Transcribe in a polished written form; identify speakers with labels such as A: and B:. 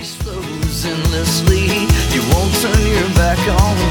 A: flows endlessly. You won't turn your back on